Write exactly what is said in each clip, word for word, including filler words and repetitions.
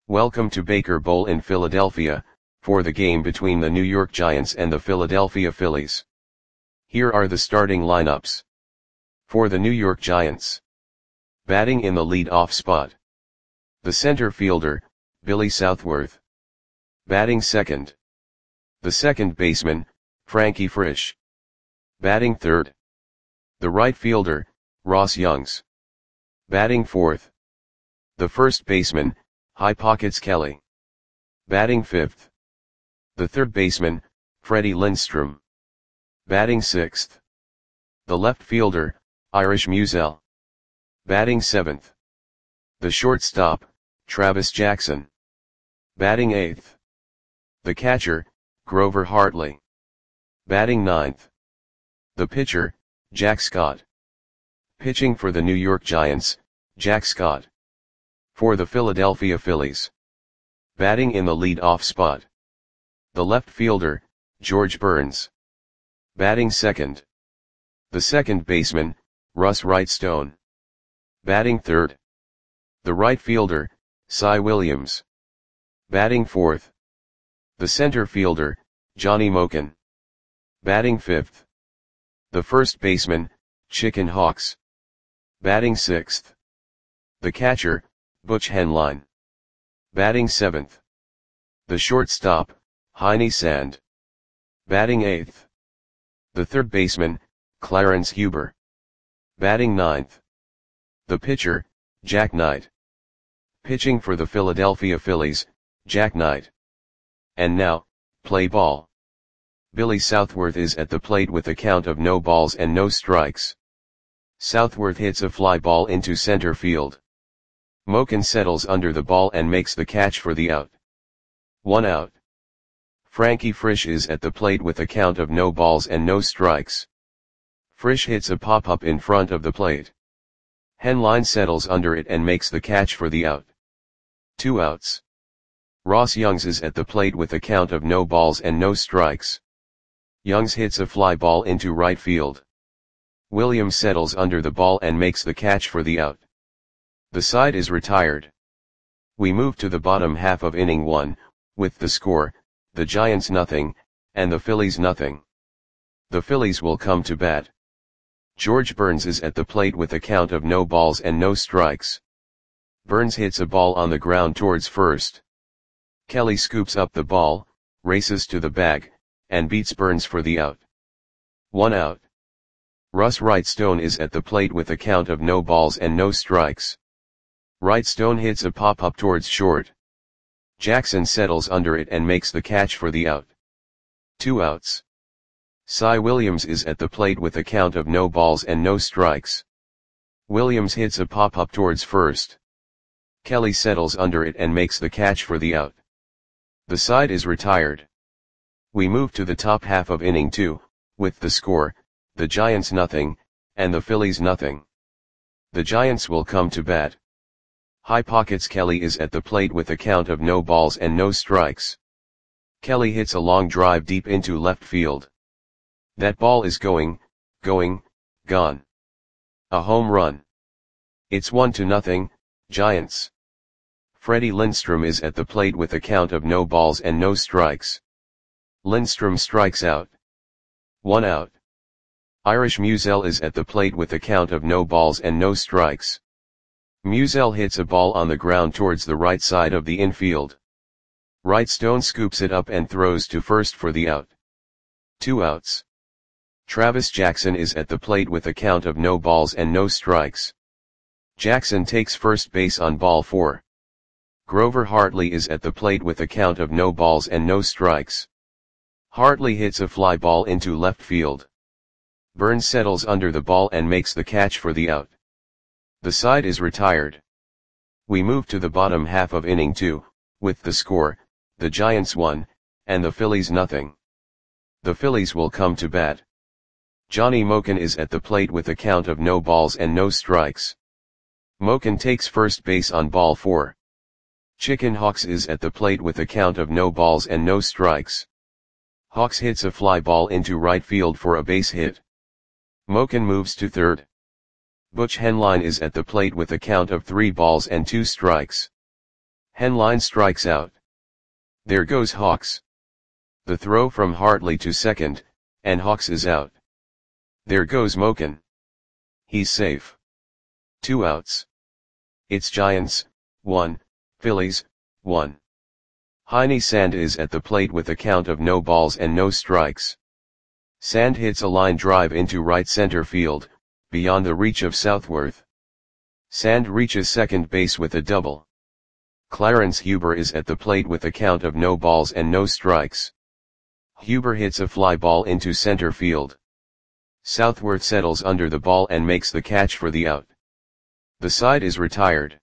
Welcome to Baker Bowl in Philadelphia, for the game between the New York Giants and the Philadelphia Phillies. Here are the starting lineups. For the New York Giants. Batting in the lead-off spot. The center fielder, Billy Southworth. Batting second. The second baseman, Frankie Frisch. Batting third. The right fielder, Ross Youngs. Batting fourth. The first baseman, High Pockets Kelly. Batting fifth. The third baseman, Freddie Lindstrom. Batting sixth. The left fielder, Irish Musial. Batting seventh. The shortstop, Travis Jackson. Batting eighth. The catcher, Grover Hartley. Batting ninth. The pitcher, Jack Scott. Pitching for the New York Giants, Jack Scott. For the Philadelphia Phillies. Batting in the lead-off spot. The left fielder, George Burns. Batting second. The second baseman, Russ Wrightstone. Batting third. The right fielder, Cy Williams. Batting fourth. The center fielder, Johnny Moken. Batting fifth. The first baseman, Chicken Hawks. Batting sixth. The catcher, Butch Henline. Batting seventh. The shortstop, Heine Sand. Batting eighth. The third baseman, Clarence Huber. Batting ninth. The pitcher, Jack Knight. Pitching for the Philadelphia Phillies, Jack Knight. And now, play ball. Billy Southworth is at the plate with a count of no balls and no strikes. Southworth hits a fly ball into center field. Moken settles under the ball and makes the catch for the out. One out. Frankie Frisch is at the plate with a count of no balls and no strikes. Frisch hits a pop-up in front of the plate. Henline settles under it and makes the catch for the out. Two outs. Ross Youngs is at the plate with a count of no balls and no strikes. Youngs hits a fly ball into right field. Williams settles under the ball and makes the catch for the out. The side is retired. We move to the bottom half of inning one, with the score, the Giants nothing, and the Phillies nothing. The Phillies will come to bat. George Burns is at the plate with a count of no balls and no strikes. Burns hits a ball on the ground towards first. Kelly scoops up the ball, races to the bag, and beats Burns for the out. One out. Russ Wrightstone is at the plate with a count of no balls and no strikes. Wrightstone hits a pop-up towards short. Jackson settles under it and makes the catch for the out. Two outs. Cy Williams is at the plate with a count of no balls and no strikes. Williams hits a pop-up towards first. Kelly settles under it and makes the catch for the out. The side is retired. We move to the top half of inning two, with the score, the Giants nothing, and the Phillies nothing. The Giants will come to bat. High Pockets Kelly is at the plate with a count of no balls and no strikes. Kelly hits a long drive deep into left field. That ball is going, going, gone. A home run. It's one to nothing, Giants. Freddie Lindstrom is at the plate with a count of no balls and no strikes. Lindstrom strikes out. One out. Irish Musial is at the plate with a count of no balls and no strikes. Musial hits a ball on the ground towards the right side of the infield. Wrightstone scoops it up and throws to first for the out. Two outs. Travis Jackson is at the plate with a count of no balls and no strikes. Jackson takes first base on ball four. Grover Hartley is at the plate with a count of no balls and no strikes. Hartley hits a fly ball into left field. Burns settles under the ball and makes the catch for the out. The side is retired. We move to the bottom half of inning two, with the score, the Giants one, and the Phillies nothing. The Phillies will come to bat. Johnny Moken is at the plate with a count of no balls and no strikes. Moken takes first base on ball four. Chicken Hawks is at the plate with a count of no balls and no strikes. Hawks hits a fly ball into right field for a base hit. Moken moves to third. Butch Henline is at the plate with a count of three balls and two strikes. Henline strikes out. There goes Hawks. The throw from Hartley to second, and Hawks is out. There goes Moken. He's safe. Two outs. It's Giants, one, Phillies, one. Heine Sand is at the plate with a count of no balls and no strikes. Sand hits a line drive into right center field, beyond the reach of Southworth. Sand reaches second base with a double. Clarence Huber is at the plate with a count of no balls and no strikes. Huber hits a fly ball into center field. Southworth settles under the ball and makes the catch for the out. The side is retired.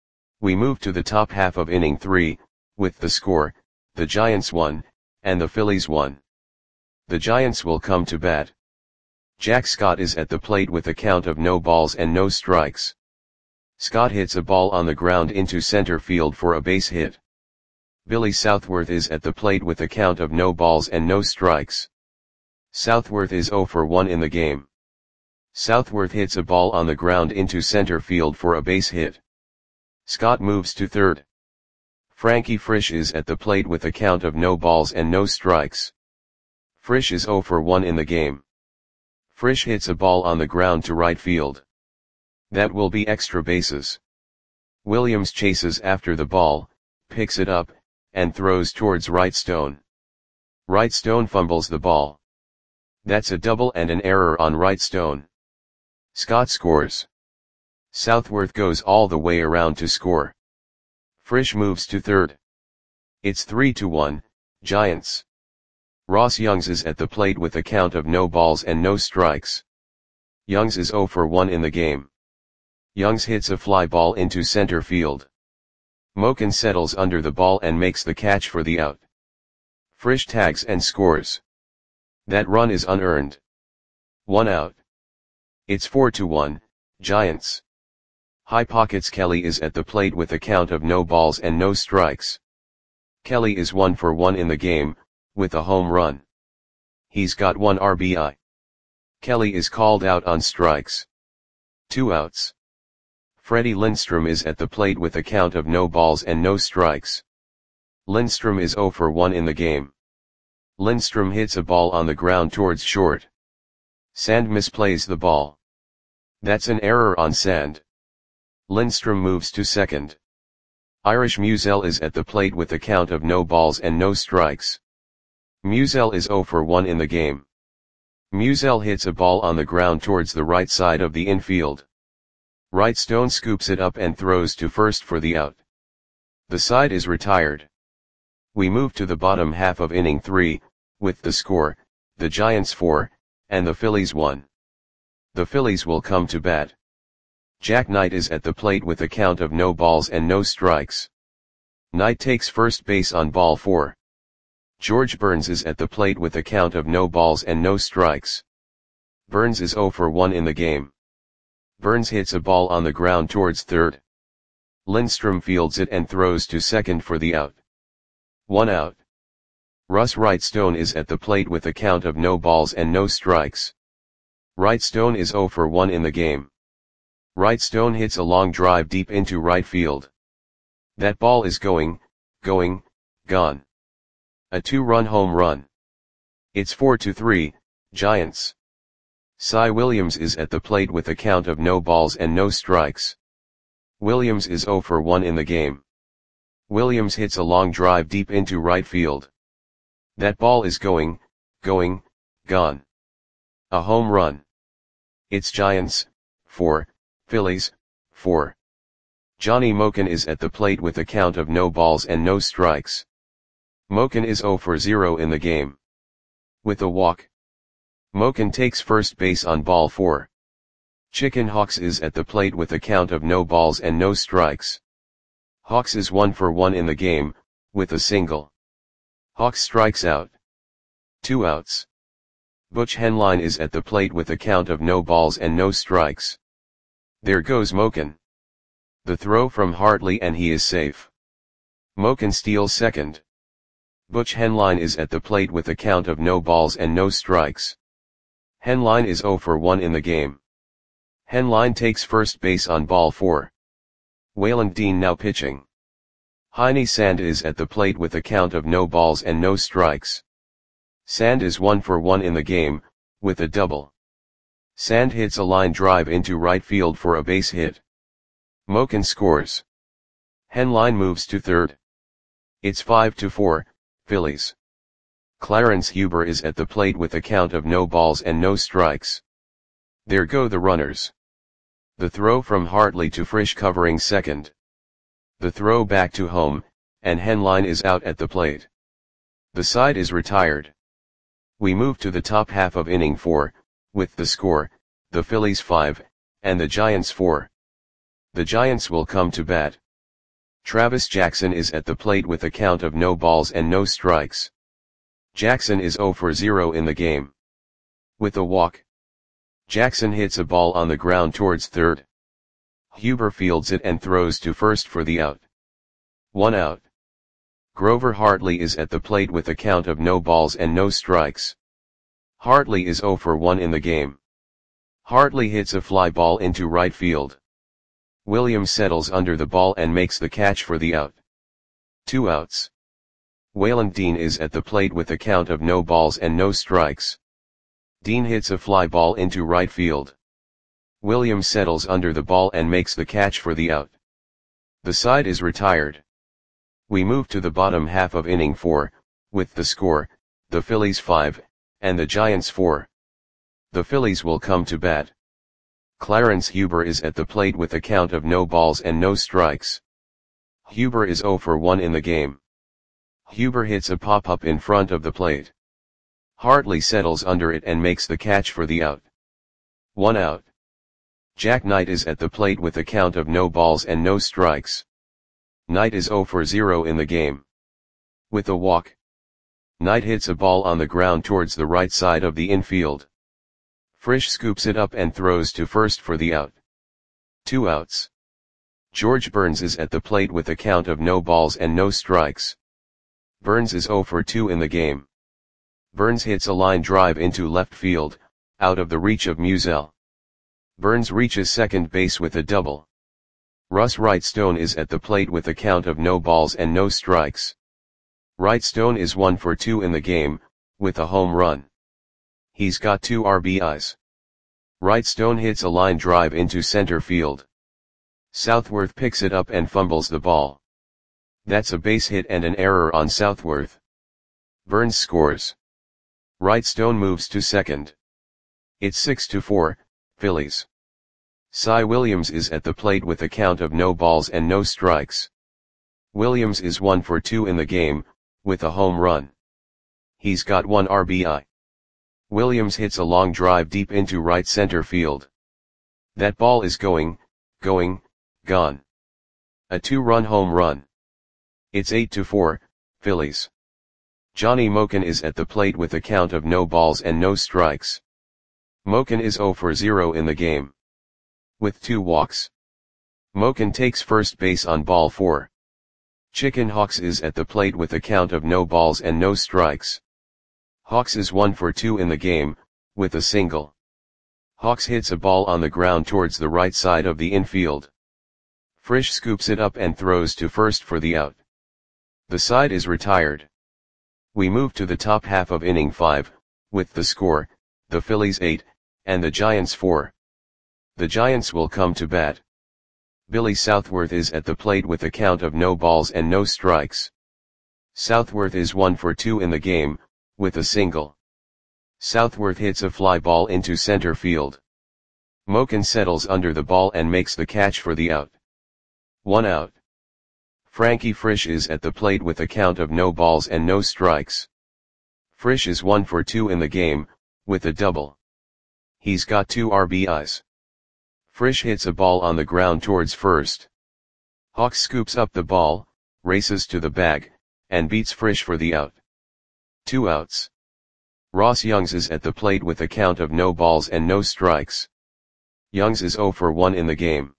We move to the top half of inning three, with the score, the Giants won, and the Phillies won. The Giants will come to bat. Jack Scott is at the plate with a count of no balls and no strikes. Scott hits a ball on the ground into center field for a base hit. Billy Southworth is at the plate with a count of no balls and no strikes. Southworth is oh for one in the game. Southworth hits a ball on the ground into center field for a base hit. Scott moves to third. Frankie Frisch is at the plate with a count of no balls and no strikes. Frisch is oh for one in the game. Frisch hits a ball on the ground to right field. That will be extra bases. Williams chases after the ball, picks it up, and throws towards Right Stone. Right Stone fumbles the ball. That's a double and an error on Right Stone. Scott scores. Southworth goes all the way around to score. Frisch moves to third. It's three to one, Giants. Ross Youngs is at the plate with a count of no balls and no strikes. Youngs is oh for one in the game. Youngs hits a fly ball into center field. Moken settles under the ball and makes the catch for the out. Frisch tags and scores. That run is unearned. One out. It's four to one, Giants. High Pockets Kelly is at the plate with a count of no balls and no strikes. Kelly is one for one in the game, with a home run. He's got one R B I. Kelly is called out on strikes. Two outs. Freddie Lindstrom is at the plate with a count of no balls and no strikes. Lindstrom is oh for one in the game. Lindstrom hits a ball on the ground towards short. Sand misplays the ball. That's an error on Sand. Lindstrom moves to second. Irish Musiel is at the plate with a count of no balls and no strikes. Musiel is oh for one in the game. Musiel hits a ball on the ground towards the right side of the infield. Right Stone scoops it up and throws to first for the out. The side is retired. We move to the bottom half of inning three, with the score, the Giants four, and the Phillies one. The Phillies will come to bat. Jack Knight is at the plate with a count of no balls and no strikes. Knight takes first base on ball four. George Burns is at the plate with a count of no balls and no strikes. Burns is oh for one in the game. Burns hits a ball on the ground towards third. Lindstrom fields it and throws to second for the out. One out. Russ Right Stone is at the plate with a count of no balls and no strikes. Right Stone is oh for one in the game. Right Stone hits a long drive deep into right field. That ball is going, going, gone. A two-run home run. It's four to three, Giants. Cy Williams is at the plate with a count of no balls and no strikes. Williams is oh for one in the game. Williams hits a long drive deep into right field. That ball is going, going, gone. A home run. It's Giants, four, Phillies, four. Johnny Moken is at the plate with a count of no balls and no strikes. Moken is oh for zero in the game. With a walk. Moken takes first base on ball four. Chicken Hawks is at the plate with a count of no balls and no strikes. Hawks is one for one in the game, with a single. Hawks strikes out. Two outs. Butch Henline is at the plate with a count of no balls and no strikes. There goes Moken. The throw from Hartley and he is safe. Moken steals second. Butch Henline is at the plate with a count of no balls and no strikes. Henline is oh for one in the game. Henline takes first base on ball four. Wayland Dean now pitching. Heine Sand is at the plate with a count of no balls and no strikes. Sand is one for one in the game, with a double. Sand hits a line drive into right field for a base hit. Moken scores. Henline moves to third. It's five to four, Phillies. Clarence Huber is at the plate with a count of no balls and no strikes. There go the runners. The throw from Hartley to Frisch covering second. The throw back to home, and Henline is out at the plate. The side is retired. We move to the top half of inning four, with the score, the Phillies five, and the Giants four. The Giants will come to bat. Travis Jackson is at the plate with a count of no balls and no strikes. Jackson is zero for zero in the game. With a walk. Jackson hits a ball on the ground towards third. Huber fields it and throws to first for the out. One out. Grover Hartley is at the plate with a count of no balls and no strikes. Hartley is zero for one in the game. Hartley hits a fly ball into right field. Williams settles under the ball and makes the catch for the out. Two outs. Waylon Dean is at the plate with a count of no balls and no strikes. Dean hits a fly ball into right field. Williams settles under the ball and makes the catch for the out. The side is retired. We move to the bottom half of inning four, with the score, the Phillies five, and the Giants four. The Phillies will come to bat. Clarence Huber is at the plate with a count of no balls and no strikes. Huber is zero for one in the game. Huber hits a pop-up in front of the plate. Hartley settles under it and makes the catch for the out. One out. Jack Knight is at the plate with a count of no balls and no strikes. Knight is zero for zero in the game. With a walk. Knight hits a ball on the ground towards the right side of the infield. Frisch scoops it up and throws to first for the out. Two outs. George Burns is at the plate with a count of no balls and no strikes. Burns is zero for two in the game. Burns hits a line drive into left field, out of the reach of Musial. Burns reaches second base with a double. Russ Wrightstone is at the plate with a count of no balls and no strikes. Wrightstone is one for two in the game, with a home run. He's got two R B Is. Wrightstone hits a line drive into center field. Southworth picks it up and fumbles the ball. That's a base hit and an error on Southworth. Burns scores. Wrightstone moves to second. It's six to four, Phillies. Cy Williams is at the plate with a count of no balls and no strikes. Williams is one for two in the game, with a home run. He's got one R B I. Williams hits a long drive deep into right center field. That ball is going, going, gone. A two-run home run. It's eight to four, Phillies. Johnny Moken is at the plate with a count of no balls and no strikes. Moken is zero for zero in the game. With two walks. Moken takes first base on ball four. Chicken Hawks is at the plate with a count of no balls and no strikes. Hawks is one for two in the game, with a single. Hawks hits a ball on the ground towards the right side of the infield. Frisch scoops it up and throws to first for the out. The side is retired. We move to the top half of inning five, with the score, the Phillies eight, and the Giants four. The Giants will come to bat. Billy Southworth is at the plate with a count of no balls and no strikes. Southworth is one for two in the game, with a single. Southworth hits a fly ball into center field. Moken settles under the ball and makes the catch for the out. One out. Frankie Frisch is at the plate with a count of no balls and no strikes. Frisch is one for two in the game, with a double. He's got two R B Is. Frisch hits a ball on the ground towards first. Hawks scoops up the ball, races to the bag, and beats Frisch for the out. Two outs. Ross Youngs is at the plate with a count of no balls and no strikes. Youngs is zero for one in the game.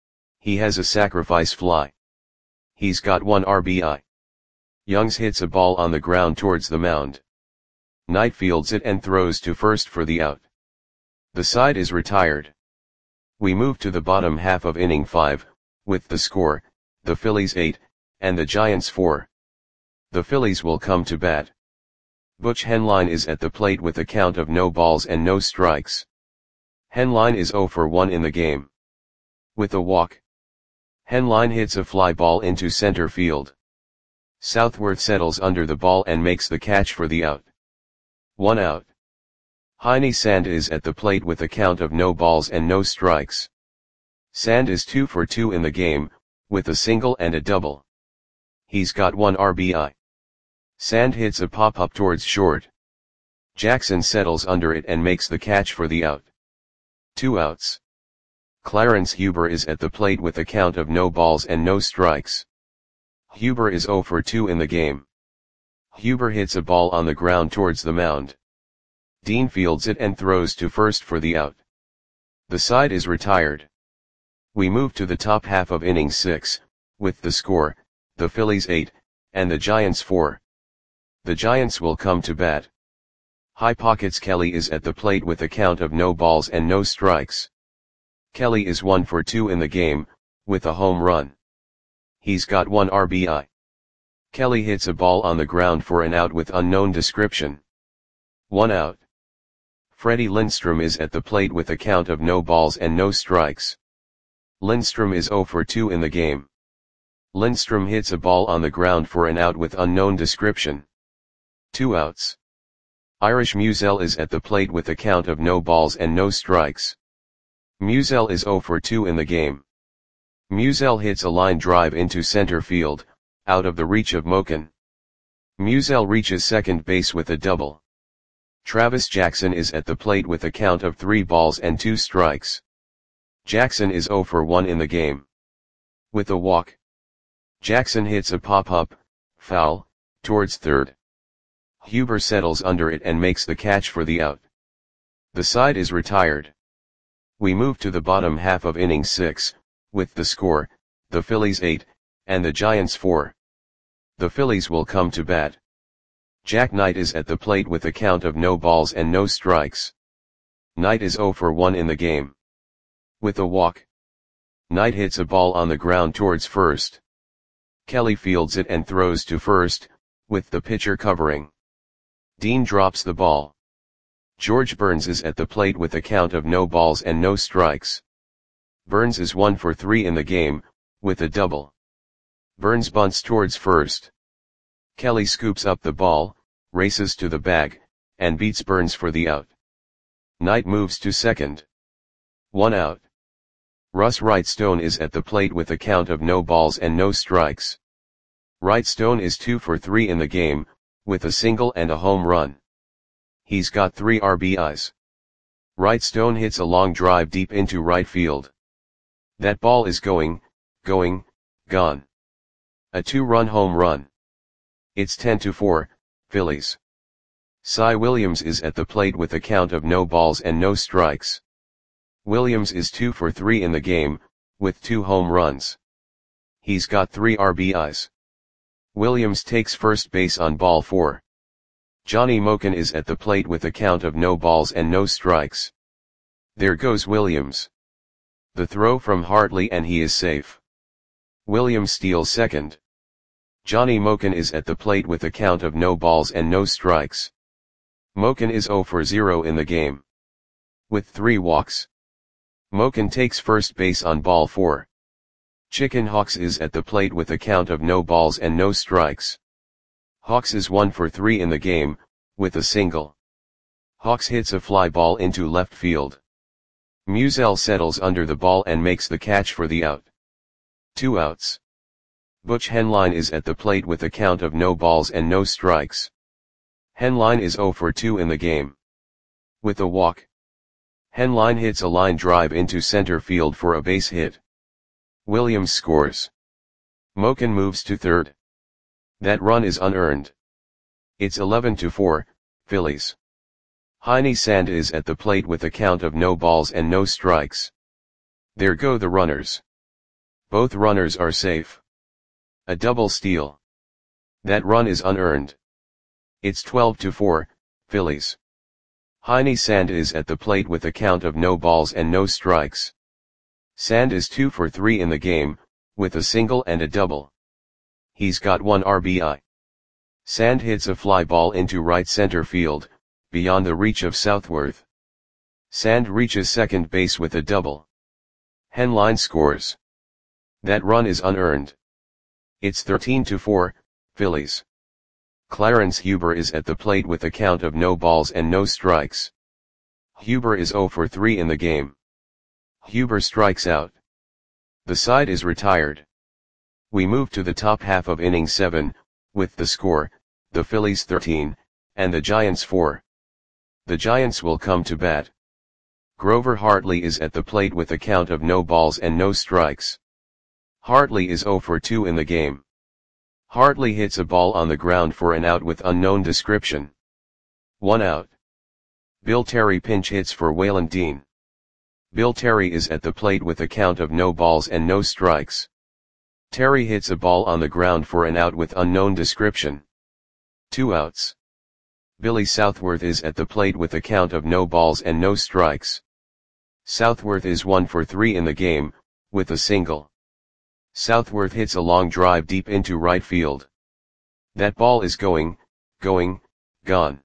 He has a sacrifice fly. He's got one R B I. Youngs hits a ball on the ground towards the mound. Knight fields it and throws to first for the out. The side is retired. We move to the bottom half of inning five, with the score, the Phillies eight, and the Giants four. The Phillies will come to bat. Butch Henline is at the plate with a count of no balls and no strikes. Henline is oh for one in the game. With a walk. Henline hits a fly ball into center field. Southworth settles under the ball and makes the catch for the out. One out. Heine Sand is at the plate with a count of no balls and no strikes. Sand is two for two in the game, with a single and a double. He's got one R B I. Sand hits a pop-up towards short. Jackson settles under it and makes the catch for the out. Two outs. Clarence Huber is at the plate with a count of no balls and no strikes. Huber is oh for two in the game. Huber hits a ball on the ground towards the mound. Dean fields it and throws to first for the out. The side is retired. We move to the top half of inning six, with the score, the Phillies eight, and the Giants four. The Giants will come to bat. High Pockets Kelly is at the plate with a count of no balls and no strikes. Kelly is one for two in the game, with a home run. He's got one R B I. Kelly hits a ball on the ground for an out with unknown description. One out. Freddie Lindstrom is at the plate with a count of no balls and no strikes. Lindstrom is oh for two in the game. Lindstrom hits a ball on the ground for an out with unknown description. Two outs. Irish Musial is at the plate with a count of no balls and no strikes. Musial is oh for two in the game. Musial hits a line drive into center field, out of the reach of Moken. Musial reaches second base with a double. Travis Jackson is at the plate with a count of three balls and two strikes. Jackson is oh for one in the game. With a walk. Jackson hits a pop-up, foul, towards third. Huber settles under it and makes the catch for the out. The side is retired. We move to the bottom half of inning six, with the score, the Phillies eight, and the Giants four. The Phillies will come to bat. Jack Knight is at the plate with a count of no balls and no strikes. Knight is oh for one in the game. With a walk. Knight hits a ball on the ground towards first. Kelly fields it and throws to first, with the pitcher covering. Dean drops the ball. George Burns is at the plate with a count of no balls and no strikes. Burns is one for three in the game, with a double. Burns bunts towards first. Kelly scoops up the ball, races to the bag, and beats Burns for the out. Knight moves to second. One out. Russ Wrightstone is at the plate with a count of no balls and no strikes. Wrightstone is two for three in the game, with a single and a home run. He's got three R B Is. Wrightstone hits a long drive deep into right field. That ball is going, going, gone. A two-run home run. It's ten to four, Phillies. Cy Williams is at the plate with a count of no balls and no strikes. Williams is two for three in the game, with two home runs. He's got three R B Is. Williams takes first base on ball four. Johnny Moken is at the plate with a count of no balls and no strikes. There goes Williams. The throw from Hartley and he is safe. Williams steals second. Johnny Moken is at the plate with a count of no balls and no strikes. Moken is oh for zero in the game. With three walks. Moken takes first base on ball four. Chicken Hawks is at the plate with a count of no balls and no strikes. Hawks is one for three in the game, with a single. Hawks hits a fly ball into left field. Musial settles under the ball and makes the catch for the out. Two outs. Butch Henline is at the plate with a count of no balls and no strikes. Henline is oh for two in the game. With a walk. Henline hits a line drive into center field for a base hit. Williams scores. Moken moves to third. That run is unearned. It's eleven to four, Phillies. Heine Sand is at the plate with a count of no balls and no strikes. There go the runners. Both runners are safe. A double steal. That run is unearned. It's twelve to four, Phillies. Heine Sand is at the plate with a count of no balls and no strikes. Sand is two for three in the game, with a single and a double. He's got one R B I. Sand hits a fly ball into right center field, beyond the reach of Southworth. Sand reaches second base with a double. Henline scores. That run is unearned. It's thirteen to four, Phillies. Clarence Huber is at the plate with a count of no balls and no strikes. Huber is zero for three in the game. Huber strikes out. The side is retired. We move to the top half of inning seven, with the score, the Phillies thirteen, and the Giants four. The Giants will come to bat. Grover Hartley is at the plate with a count of no balls and no strikes. Hartley is zero for two in the game. Hartley hits a ball on the ground for an out with unknown description. One out. Bill Terry pinch hits for Waylon Dean. Bill Terry is at the plate with a count of no balls and no strikes. Terry hits a ball on the ground for an out with unknown description. Two outs. Billy Southworth is at the plate with a count of no balls and no strikes. Southworth is one for three in the game, with a single. Southworth hits a long drive deep into right field. That ball is going, going, gone.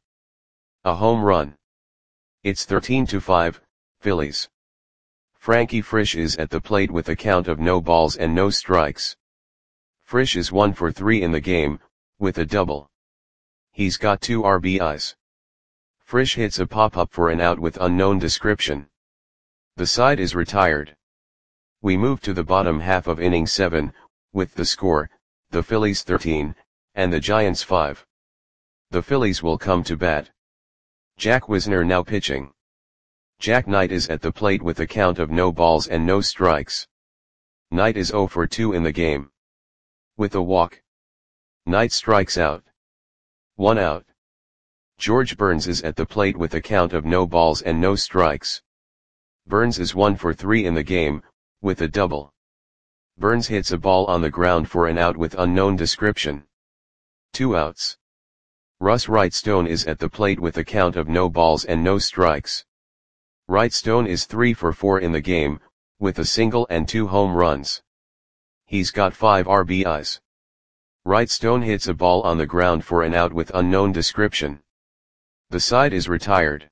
A home run. It's thirteen to five, Phillies. Frankie Frisch is at the plate with a count of no balls and no strikes. Frisch is one for three in the game, with a double. He's got two R B Is. Frisch hits a pop-up for an out with unknown description. The side is retired. We move to the bottom half of inning seven, with the score, the Phillies thirteen, and the Giants five. The Phillies will come to bat. Jack Wisner now pitching. Jack Knight is at the plate with a count of no balls and no strikes. Knight is zero for two in the game. With a walk. Knight strikes out. One out. George Burns is at the plate with a count of no balls and no strikes. Burns is one for three in the game, with a double. Burns hits a ball on the ground for an out with unknown description. Two outs. Russ Wrightstone is at the plate with a count of no balls and no strikes. Wrightstone is three for four in the game, with a single and two home runs. He's got five R B Is. Wrightstone hits a ball on the ground for an out with unknown description. The side is retired.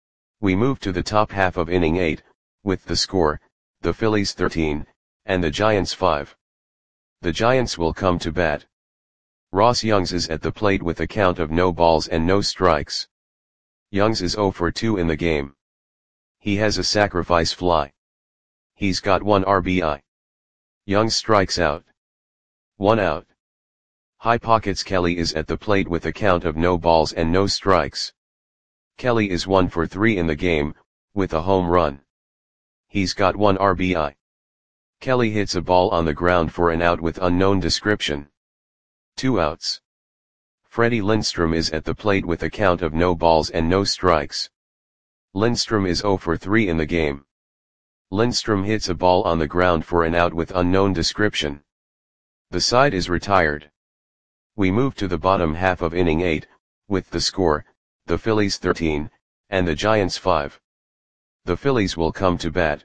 We move to the top half of inning eight, with the score, the Phillies thirteen, and the Giants five. The Giants will come to bat. Ross Youngs is at the plate with a count of no balls and no strikes. Youngs is zero for two in the game. He has a sacrifice fly. He's got one R B I. Youngs strikes out. One out. High Pockets Kelly is at the plate with a count of no balls and no strikes. Kelly is one for three in the game, with a home run. He's got one R B I. Kelly hits a ball on the ground for an out with unknown description. Two outs. Freddie Lindstrom is at the plate with a count of no balls and no strikes. Lindstrom is zero for three in the game. Lindstrom hits a ball on the ground for an out with unknown description. The side is retired. We move to the bottom half of inning eight, with the score, the Phillies thirteen, and the Giants five. The Phillies will come to bat.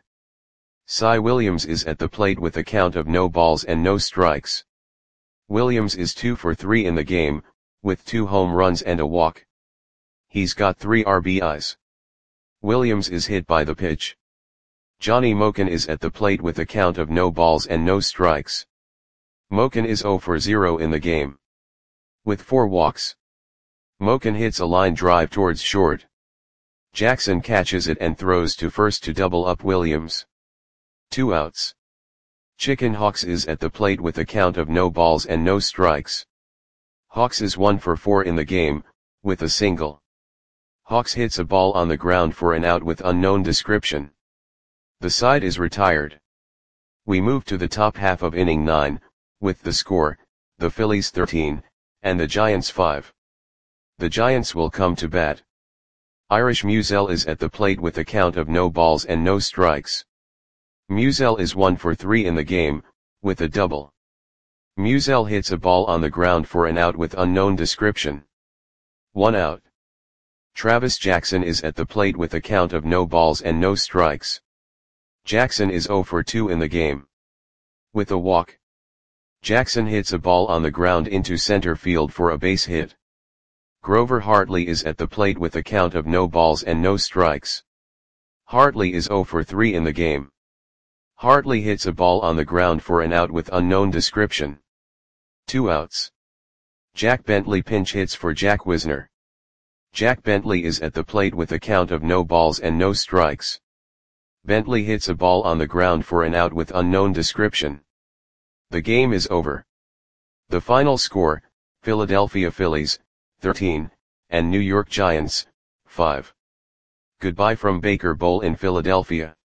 Cy Williams is at the plate with a count of no balls and no strikes. Williams is two for three in the game, with two home runs and a walk. He's got three R B Is. Williams is hit by the pitch. Johnny Moken is at the plate with a count of no balls and no strikes. Moken is zero for zero in the game. With four walks. Moken hits a line drive towards short. Jackson catches it and throws to first to double up Williams. Two outs. Chicken Hawks is at the plate with a count of no balls and no strikes. Hawks is one for four in the game, with a single. Hawks hits a ball on the ground for an out with unknown description. The side is retired. We move to the top half of inning nine, with the score, the Phillies thirteen, and the Giants five. The Giants will come to bat. Irish Musial is at the plate with a count of no balls and no strikes. Musial is one for three in the game, with a double. Musial hits a ball on the ground for an out with unknown description. One out. Travis Jackson is at the plate with a count of no balls and no strikes. Jackson is zero for two in the game. With a walk. Jackson hits a ball on the ground into center field for a base hit. Grover Hartley is at the plate with a count of no balls and no strikes. Hartley is zero for three in the game. Hartley hits a ball on the ground for an out with unknown description. Two outs. Jack Bentley pinch hits for Jack Wisner. Jack Bentley is at the plate with a count of no balls and no strikes. Bentley hits a ball on the ground for an out with unknown description. The game is over. The final score, Philadelphia Phillies, thirteen, and New York Giants, five. Goodbye from Baker Bowl in Philadelphia.